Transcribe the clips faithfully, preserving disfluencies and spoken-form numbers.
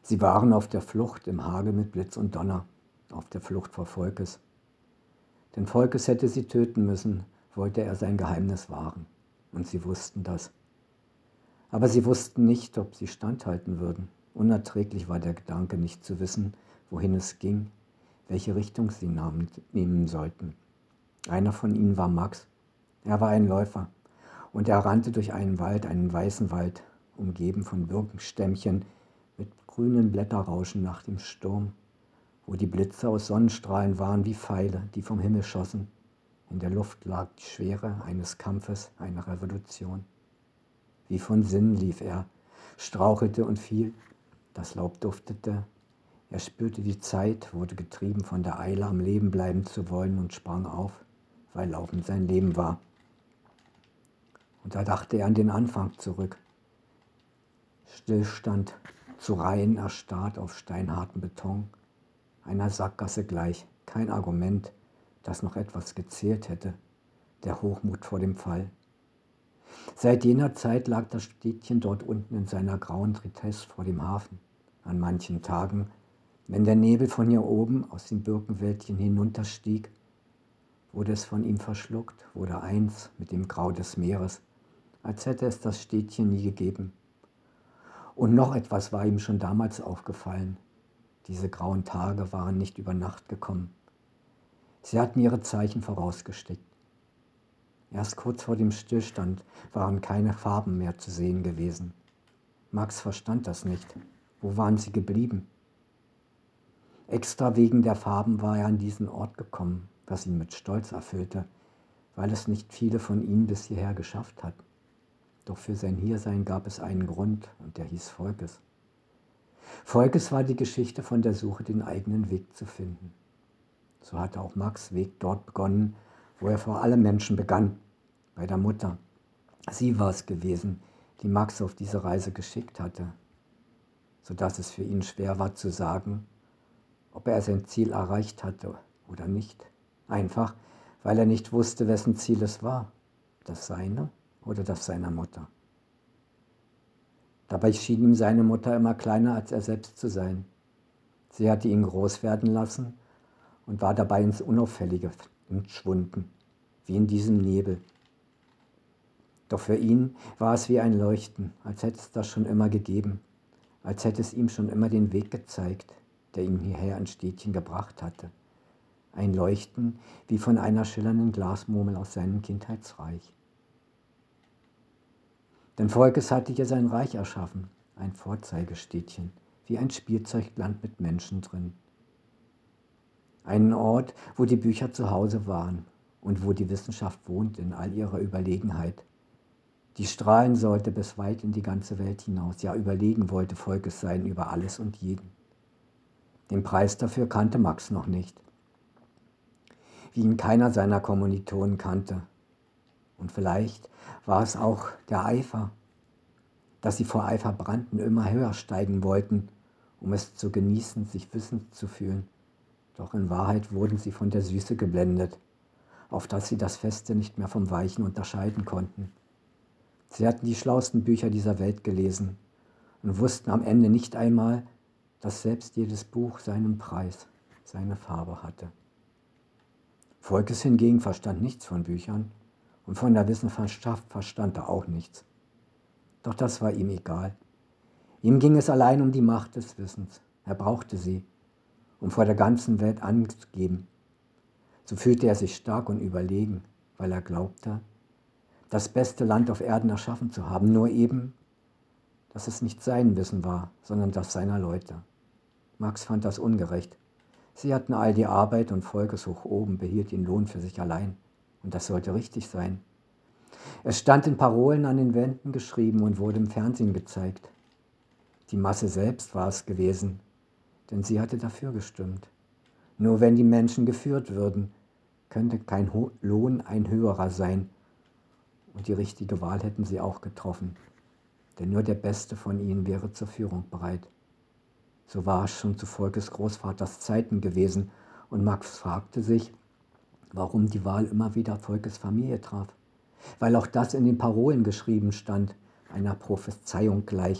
Sie waren auf der Flucht im Hagel mit Blitz und Donner, auf der Flucht vor Volkes. Denn Volkes hätte sie töten müssen, wollte er sein Geheimnis wahren. Und sie wussten das. Aber sie wussten nicht, ob sie standhalten würden. Unerträglich war der Gedanke, nicht zu wissen, wohin es ging, welche Richtung sie nahmen, nehmen sollten. Einer von ihnen war Max. Er war ein Läufer und er rannte durch einen Wald, einen weißen Wald, umgeben von Birkenstämmchen mit grünen Blätterrauschen nach dem Sturm, wo die Blitze aus Sonnenstrahlen waren wie Pfeile, die vom Himmel schossen. In der Luft lag die Schwere eines Kampfes, einer Revolution. Wie von Sinnen lief er, strauchelte und fiel. Das Laub duftete. Er spürte die Zeit, wurde getrieben von der Eile, am Leben bleiben zu wollen und sprang auf, weil Laufen sein Leben war. Und da dachte er an den Anfang zurück. Stillstand, zu Reihen erstarrt auf steinharten Beton, einer Sackgasse gleich, kein Argument, das noch etwas gezählt hätte, der Hochmut vor dem Fall. Seit jener Zeit lag das Städtchen dort unten in seiner grauen Tristesse vor dem Hafen. An manchen Tagen, wenn der Nebel von hier oben aus dem Birkenwäldchen hinunterstieg, wurde es von ihm verschluckt, wurde eins mit dem Grau des Meeres, als hätte es das Städtchen nie gegeben. Und noch etwas war ihm schon damals aufgefallen. Diese grauen Tage waren nicht über Nacht gekommen. Sie hatten ihre Zeichen vorausgesteckt. Erst kurz vor dem Stillstand waren keine Farben mehr zu sehen gewesen. Max verstand das nicht. Wo waren sie geblieben? Extra wegen der Farben war er an diesen Ort gekommen, was ihn mit Stolz erfüllte, weil es nicht viele von ihnen bis hierher geschafft hatten. Doch für sein Hiersein gab es einen Grund, und der hieß Volkes. Volkes war die Geschichte von der Suche, den eigenen Weg zu finden. So hatte auch Max' Weg dort begonnen, wo er vor allem Menschen begann, bei der Mutter. Sie war es gewesen, die Max auf diese Reise geschickt hatte, sodass es für ihn schwer war zu sagen, ob er sein Ziel erreicht hatte oder nicht. Einfach, weil er nicht wusste, wessen Ziel es war, das seine oder das seiner Mutter. Dabei schien ihm seine Mutter immer kleiner als er selbst zu sein. Sie hatte ihn groß werden lassen und war dabei ins Unauffällige entschwunden, wie in diesem Nebel. Doch für ihn war es wie ein Leuchten, als hätte es das schon immer gegeben, als hätte es ihm schon immer den Weg gezeigt, der ihn hierher ins Städtchen gebracht hatte. Ein Leuchten wie von einer schillernden Glasmurmel aus seinem Kindheitsreich. Denn Volkes hatte hier sein Reich erschaffen, ein Vorzeigestädtchen, wie ein Spielzeugland mit Menschen drin. Einen Ort, wo die Bücher zu Hause waren und wo die Wissenschaft wohnt in all ihrer Überlegenheit. Die strahlen sollte bis weit in die ganze Welt hinaus, ja überlegen wollte Volkes sein über alles und jeden. Den Preis dafür kannte Max noch nicht, wie ihn keiner seiner Kommilitonen kannte. Und vielleicht war es auch der Eifer, dass sie vor Eifer brannten, immer höher steigen wollten, um es zu genießen, sich wissend zu fühlen. Doch in Wahrheit wurden sie von der Süße geblendet, auf dass sie das Feste nicht mehr vom Weichen unterscheiden konnten. Sie hatten die schlauesten Bücher dieser Welt gelesen und wussten am Ende nicht einmal, dass selbst jedes Buch seinen Preis, seine Farbe hatte. Volkes hingegen verstand nichts von Büchern und von der Wissenschaft verstand er auch nichts. Doch das war ihm egal. Ihm ging es allein um die Macht des Wissens. Er brauchte sie, um vor der ganzen Welt anzugeben. So fühlte er sich stark und überlegen, weil er glaubte, das beste Land auf Erden erschaffen zu haben, nur eben, dass es nicht sein Wissen war, sondern das seiner Leute. Max fand das ungerecht. Sie hatten all die Arbeit und Volkes hoch oben behielt den Lohn für sich allein. Und das sollte richtig sein. Es stand in Parolen an den Wänden geschrieben und wurde im Fernsehen gezeigt. Die Masse selbst war es gewesen, denn sie hatte dafür gestimmt. Nur wenn die Menschen geführt würden, könnte kein Ho- Lohn ein höherer sein. Und die richtige Wahl hätten sie auch getroffen. Denn nur der Beste von ihnen wäre zur Führung bereit. So war es schon zu Volkes Großvaters Zeiten gewesen und Max fragte sich, warum die Wahl immer wieder Volkes Familie traf. Weil auch das in den Parolen geschrieben stand, einer Prophezeiung gleich,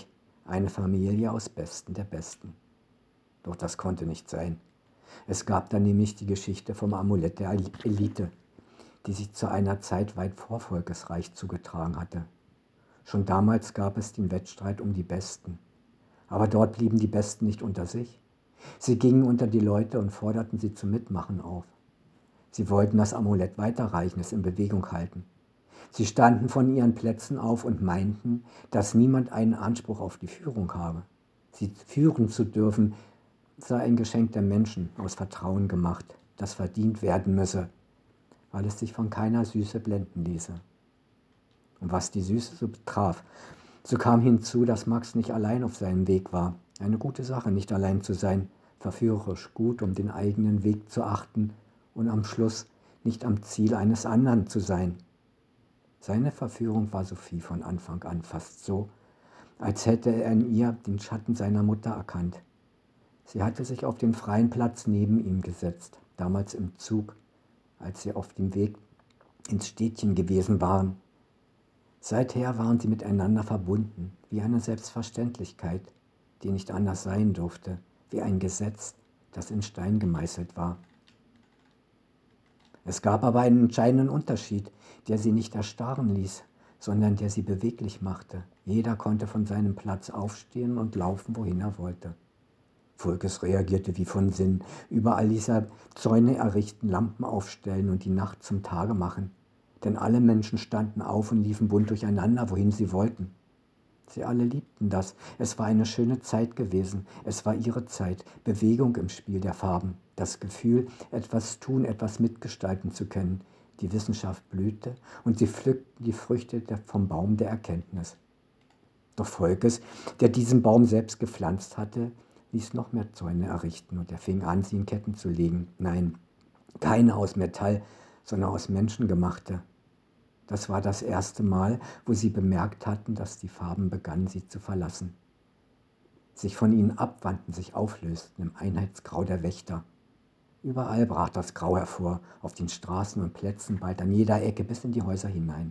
Eine Familie aus Besten der Besten. Doch das konnte nicht sein. Es gab da nämlich die Geschichte vom Amulett der Elite, die sich zu einer Zeit weit vor Volkesreich zugetragen hatte. Schon damals gab es den Wettstreit um die Besten. Aber dort blieben die Besten nicht unter sich. Sie gingen unter die Leute und forderten sie zum Mitmachen auf. Sie wollten das Amulett weiterreichen, es in Bewegung halten. Sie standen von ihren Plätzen auf und meinten, dass niemand einen Anspruch auf die Führung habe. Sie führen zu dürfen, sei ein Geschenk der Menschen, aus Vertrauen gemacht, das verdient werden müsse, weil es sich von keiner Süße blenden ließe. Und was die Süße so betraf, so kam hinzu, dass Max nicht allein auf seinem Weg war. Eine gute Sache, nicht allein zu sein, verführerisch gut, um den eigenen Weg zu achten und am Schluss nicht am Ziel eines anderen zu sein. Seine Verführung war Sophie von Anfang an fast so, als hätte er in ihr den Schatten seiner Mutter erkannt. Sie hatte sich auf den freien Platz neben ihm gesetzt, damals im Zug, als sie auf dem Weg ins Städtchen gewesen waren. Seither waren sie miteinander verbunden, wie eine Selbstverständlichkeit, die nicht anders sein durfte, wie ein Gesetz, das in Stein gemeißelt war. Es gab aber einen entscheidenden Unterschied, der sie nicht erstarren ließ, sondern der sie beweglich machte. Jeder konnte von seinem Platz aufstehen und laufen, wohin er wollte. Volkes reagierte wie von Sinn. Überall ließ er Zäune errichten, Lampen aufstellen und die Nacht zum Tage machen. Denn alle Menschen standen auf und liefen bunt durcheinander, wohin sie wollten. Sie alle liebten das. Es war eine schöne Zeit gewesen. Es war ihre Zeit. Bewegung im Spiel der Farben. Das Gefühl, etwas tun, etwas mitgestalten zu können. Die Wissenschaft blühte und sie pflückten die Früchte vom Baum der Erkenntnis. Doch Volkes, der diesen Baum selbst gepflanzt hatte, ließ noch mehr Zäune errichten und er fing an, sie in Ketten zu legen. Nein, keine aus Metall, sondern aus Menschen gemachte. Das war das erste Mal, wo sie bemerkt hatten, dass die Farben begannen, sie zu verlassen. Sich von ihnen abwandten, sich auflösten im Einheitsgrau der Wächter. Überall brach das Grau hervor, auf den Straßen und Plätzen, bald an jeder Ecke bis in die Häuser hinein.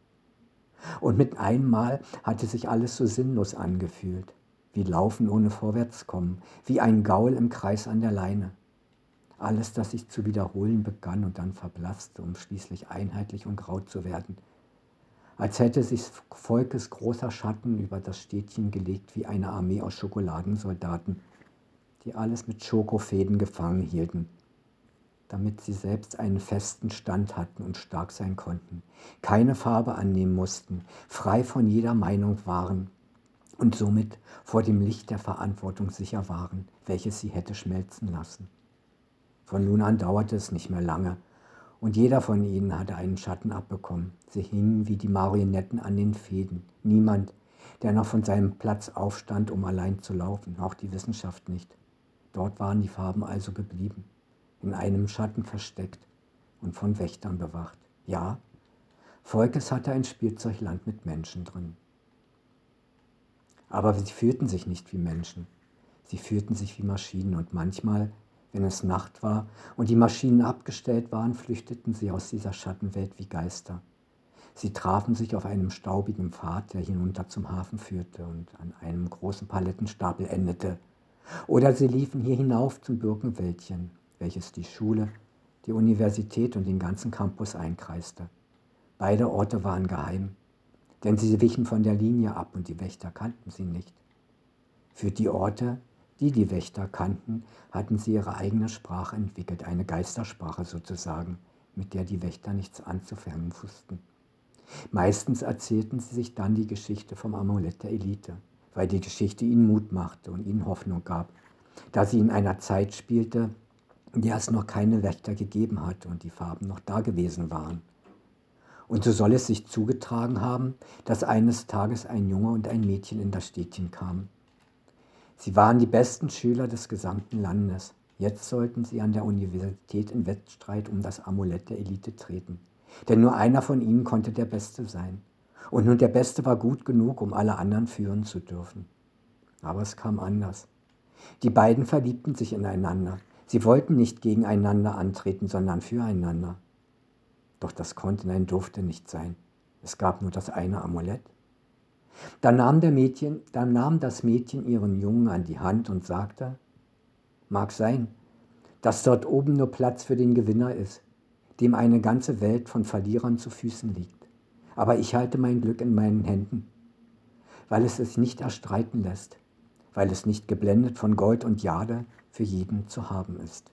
Und mit einmal hatte sich alles so sinnlos angefühlt, wie Laufen ohne Vorwärtskommen, wie ein Gaul im Kreis an der Leine. Alles, das sich zu wiederholen begann und dann verblasste, um schließlich einheitlich und grau zu werden. Als hätte sich Volkes großer Schatten über das Städtchen gelegt wie eine Armee aus Schokoladensoldaten, die alles mit Schokofäden gefangen hielten, damit sie selbst einen festen Stand hatten und stark sein konnten, keine Farbe annehmen mussten, frei von jeder Meinung waren und somit vor dem Licht der Verantwortung sicher waren, welches sie hätte schmelzen lassen. Von nun an dauerte es nicht mehr lange und jeder von ihnen hatte einen Schatten abbekommen. Sie hingen wie die Marionetten an den Fäden. Niemand, der noch von seinem Platz aufstand, um allein zu laufen, auch die Wissenschaft nicht. Dort waren die Farben also geblieben, in einem Schatten versteckt und von Wächtern bewacht. Ja, Volkes hatte ein Spielzeugland mit Menschen drin. Aber sie fühlten sich nicht wie Menschen. Sie fühlten sich wie Maschinen und manchmal, wenn es Nacht war und die Maschinen abgestellt waren, flüchteten sie aus dieser Schattenwelt wie Geister. Sie trafen sich auf einem staubigen Pfad, der hinunter zum Hafen führte und an einem großen Palettenstapel endete. Oder sie liefen hier hinauf zum Birkenwäldchen, welches die Schule, die Universität und den ganzen Campus einkreiste. Beide Orte waren geheim, denn sie wichen von der Linie ab und die Wächter kannten sie nicht. Für die Orte, die die Wächter kannten, hatten sie ihre eigene Sprache entwickelt, eine Geistersprache sozusagen, mit der die Wächter nichts anzufangen wussten. Meistens erzählten sie sich dann die Geschichte vom Amulett der Elite, weil die Geschichte ihnen Mut machte und ihnen Hoffnung gab, da sie in einer Zeit spielte, in der es noch keine Wächter gegeben hatte und die Farben noch da gewesen waren. Und so soll es sich zugetragen haben, dass eines Tages ein Junge und ein Mädchen in das Städtchen kamen. Sie waren die besten Schüler des gesamten Landes. Jetzt sollten sie an der Universität in Wettstreit um das Amulett der Elite treten. Denn nur einer von ihnen konnte der Beste sein. Und nur der Beste war gut genug, um alle anderen führen zu dürfen. Aber es kam anders. Die beiden verliebten sich ineinander. Sie wollten nicht gegeneinander antreten, sondern füreinander. Doch das konnte, nein, durfte nicht sein. Es gab nur das eine Amulett. Dann nahm, der Mädchen, dann nahm das Mädchen ihren Jungen an die Hand und sagte, mag sein, dass dort oben nur Platz für den Gewinner ist, dem eine ganze Welt von Verlierern zu Füßen liegt. Aber ich halte mein Glück in meinen Händen, weil es sich nicht erstreiten lässt, weil es nicht geblendet von Gold und Jade für jeden zu haben ist.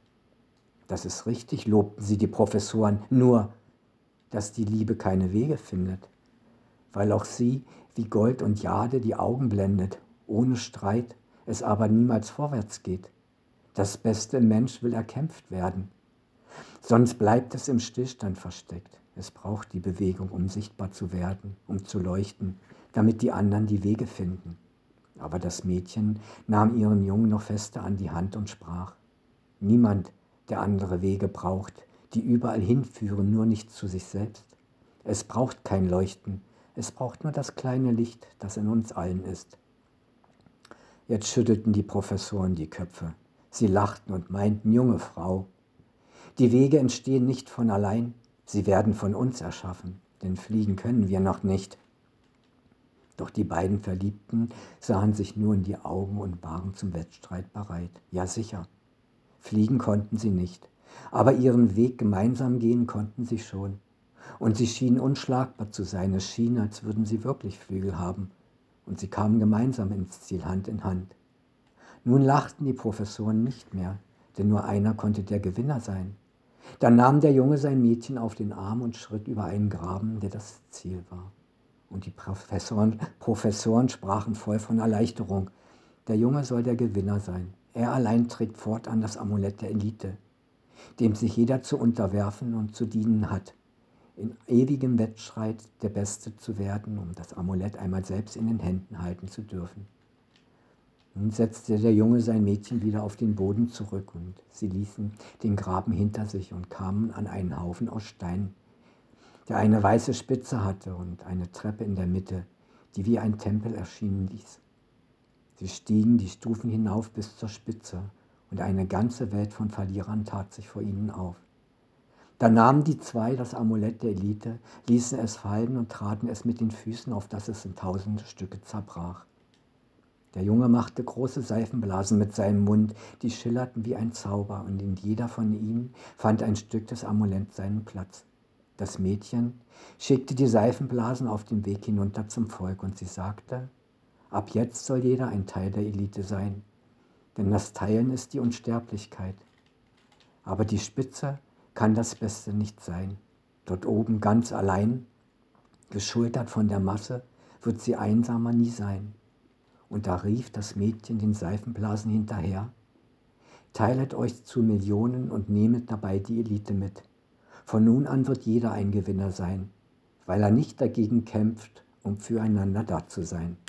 Das ist richtig, lobten sie die Professoren, nur, dass die Liebe keine Wege findet, weil auch sie wie Gold und Jade die Augen blendet, ohne Streit, es aber niemals vorwärts geht. Das Beste im Mensch will erkämpft werden, sonst bleibt es im Stillstand versteckt. Es braucht die Bewegung, um sichtbar zu werden, um zu leuchten, damit die anderen die Wege finden. Aber das Mädchen nahm ihren Jungen noch fester an die Hand und sprach, niemand, der andere Wege braucht, die überall hinführen, nur nicht zu sich selbst. Es braucht kein Leuchten, es braucht nur das kleine Licht, das in uns allen ist. Jetzt schüttelten die Professoren die Köpfe. Sie lachten und meinten, junge Frau, die Wege entstehen nicht von allein, sie werden von uns erschaffen, denn fliegen können wir noch nicht. Doch die beiden Verliebten sahen sich nur in die Augen und waren zum Wettstreit bereit. Ja sicher, fliegen konnten sie nicht, aber ihren Weg gemeinsam gehen konnten sie schon. Und sie schienen unschlagbar zu sein, es schien, als würden sie wirklich Flügel haben. Und sie kamen gemeinsam ins Ziel, Hand in Hand. Nun lachten die Professoren nicht mehr, denn nur einer konnte der Gewinner sein. Dann nahm der Junge sein Mädchen auf den Arm und schritt über einen Graben, der das Ziel war. Und die Professoren, Professoren sprachen voll von Erleichterung. Der Junge soll der Gewinner sein. Er allein trägt fortan das Amulett der Elite, dem sich jeder zu unterwerfen und zu dienen hat. In ewigem Wettstreit der Beste zu werden, um das Amulett einmal selbst in den Händen halten zu dürfen. Nun setzte der Junge sein Mädchen wieder auf den Boden zurück und sie ließen den Graben hinter sich und kamen an einen Haufen aus Stein, der eine weiße Spitze hatte und eine Treppe in der Mitte, die wie ein Tempel erschienen ließ. Sie stiegen die Stufen hinauf bis zur Spitze und eine ganze Welt von Verlierern tat sich vor ihnen auf. Da nahmen die zwei das Amulett der Elite, ließen es fallen und traten es mit den Füßen, auf das es in tausende Stücke zerbrach. Der Junge machte große Seifenblasen mit seinem Mund, die schillerten wie ein Zauber, und in jeder von ihnen fand ein Stück des Amuletts seinen Platz. Das Mädchen schickte die Seifenblasen auf den Weg hinunter zum Volk und sie sagte, ab jetzt soll jeder ein Teil der Elite sein, denn das Teilen ist die Unsterblichkeit. Aber die Spitze kann das Beste nicht sein. Dort oben ganz allein, geschultert von der Masse, wird sie einsamer nie sein. Und da rief das Mädchen den Seifenblasen hinterher, teilet euch zu Millionen und nehmet dabei die Elite mit. Von nun an wird jeder ein Gewinner sein, weil er nicht dagegen kämpft, um füreinander da zu sein.